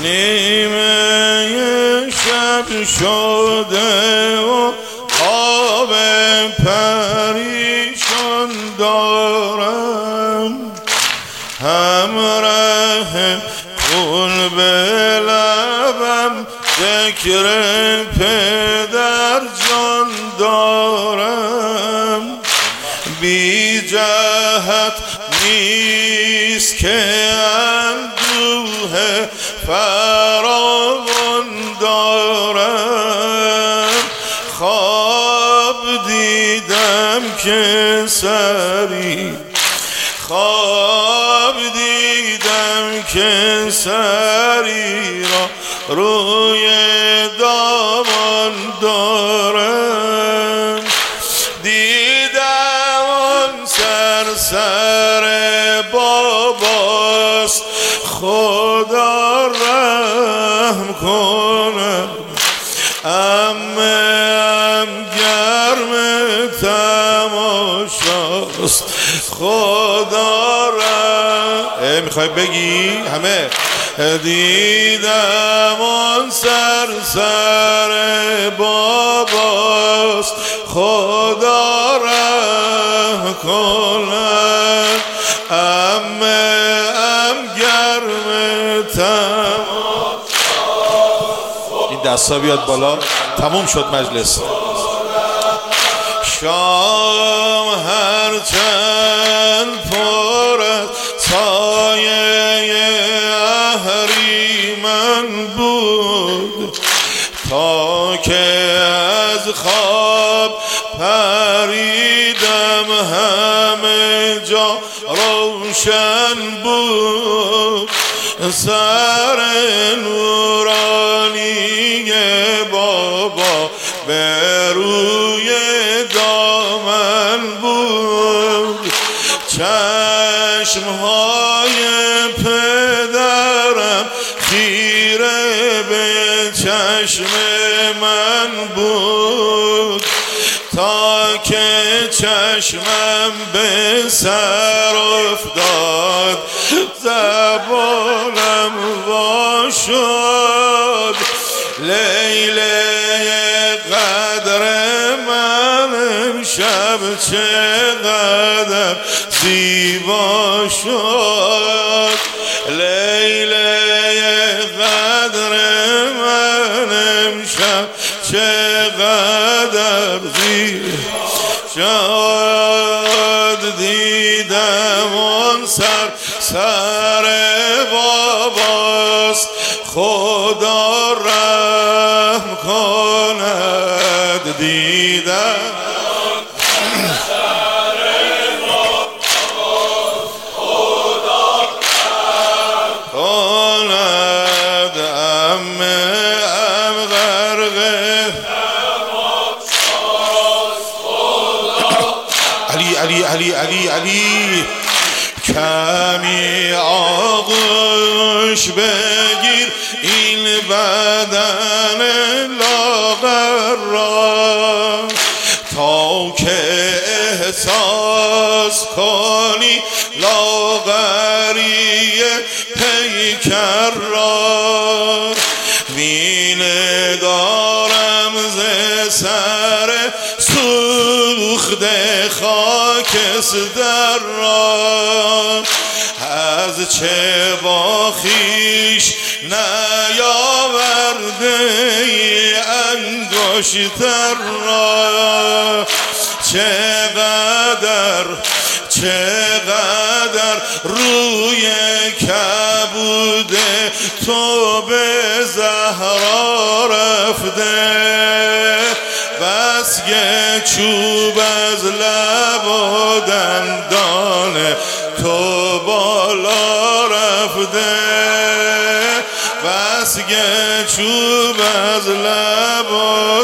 نیمه شب شده و خواب پریشان دارم، همراه خون به لبم ذکر پدر جان دارم. بی جهت نیست که اندوه فراوان دارم، خواب دیدم که سری، خواب دیدم که سری را روی دامان دارم. دیدم آن سر باباست، خدا رحم کند. عمم گرم تماشاست، خدا رحم. میخوای بگی همه؟ دیدم آن سر باباست، خدا رحم کند. عمم گرم تماشاست. این دستا بیاد بالا. تموم شد مجلس. شام هرچند پر از سایه اهریمن بود، تا که از خواب پریدم همه جا روشن بود. سر نورانی بابا به روی دامن بود، چشمهای پدرم خیره به چشم من بود، تا که چشمم به سر افتاد زبانم وا شد. لیله قدر من امشب چقدر زیبا شد. لیله قدر من امشب چقدر زیبا شد. دیدم آن سر باباست، خدا رحم کند. دیدم علی کمی آغوش بگیر این بدن لاغر را، تا که احساس کنی لاغری پیکر را. می نگارم ز سر سوخته خاکستر را، از چه با خویش نیاورده ای انگشتر را. چقدر روی کبود تو به زهرا رفته، بس که چوب از لب و دندان تو بالا رفته، بس که چوب از لب و